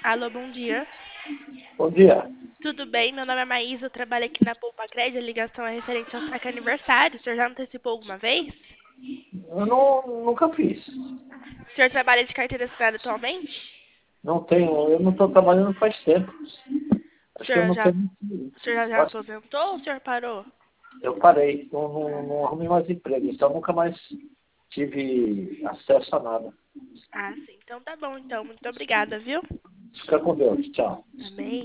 Alô, bom dia. Bom dia. Tudo bem? Meu nome é Maísa, eu trabalho aqui na Poupa Crédito. A ligação é referente ao saque aniversário. O senhor já antecipou alguma vez? Eu nunca fiz. O senhor trabalha de carteira assinada atualmente? Não tenho, eu não estou trabalhando faz tempo. O Acho que eu senhor não já, tenho. o senhor já aposentou ou o senhor parou? Eu parei, não arrumei mais emprego, então nunca mais tive acesso a nada. Ah, sim. Então tá bom, então. Muito obrigada, viu? Fica com Deus. Tchau. Amém.